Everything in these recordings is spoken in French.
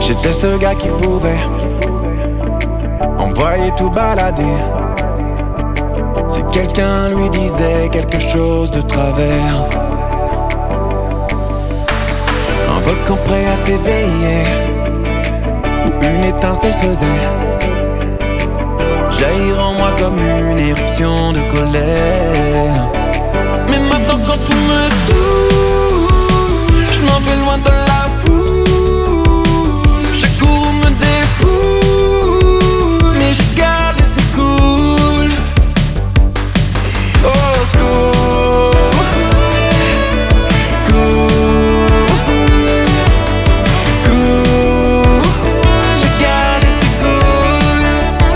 J'étais ce gars qui pouvait envoyer tout balader si quelqu'un lui disait quelque chose de travers. Un volcan prêt à s'éveiller, où une étincelle faisait jaillir en moi comme une éruption de colère. Mais maintenant quand tout me saoule, je m'en vais loin de la foule. Je cours me défoule, mais je garde l'esprit cool. Oh cool, cool, cool. Je garde l'esprit cool.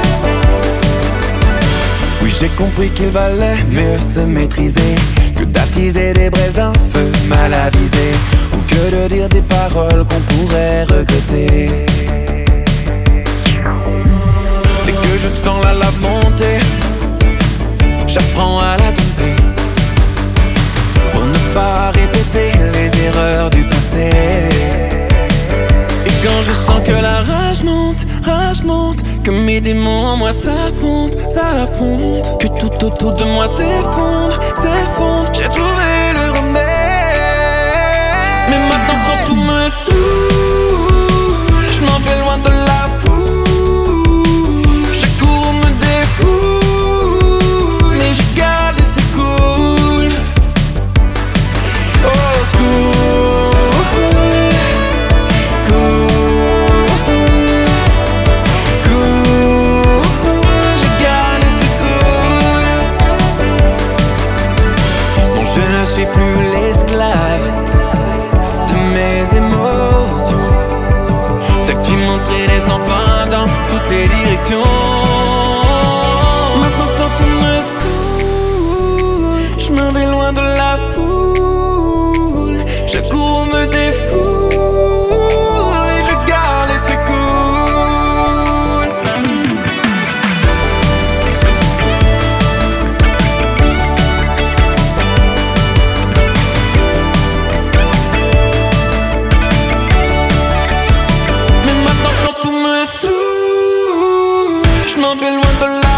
Oui, j'ai compris qu'il valait mieux se maîtriser que d'attiser des braises d'un feu mal avisé, ou que de dire des paroles qu'on pourrait regretter. Dès que je sens la lave monter, j'apprends à la dompter pour ne pas répéter les erreurs du passé. Et quand je sens que la rage monte, que mes démons en moi s'affrontent, que tout autour de moi s'effondre, j'ai trouvé le remède. Mais maintenant quand tout me saoule, je m'en vais loin de la foule. Je cours me défoule, mais je garde l'esprit cool. Oh cool, cool, cool. Je garde l'esprit cool. Non, je ne suis plus l'esclave de mes émotions, celles qui montraient les enfants dans toutes les directions. Maintenant quand tout me saoule, je m'en vais loin de la foule. Je cours me défoule et je garde l'esprit cool. Mais maintenant quand tout me saoule, je m'en vais loin de la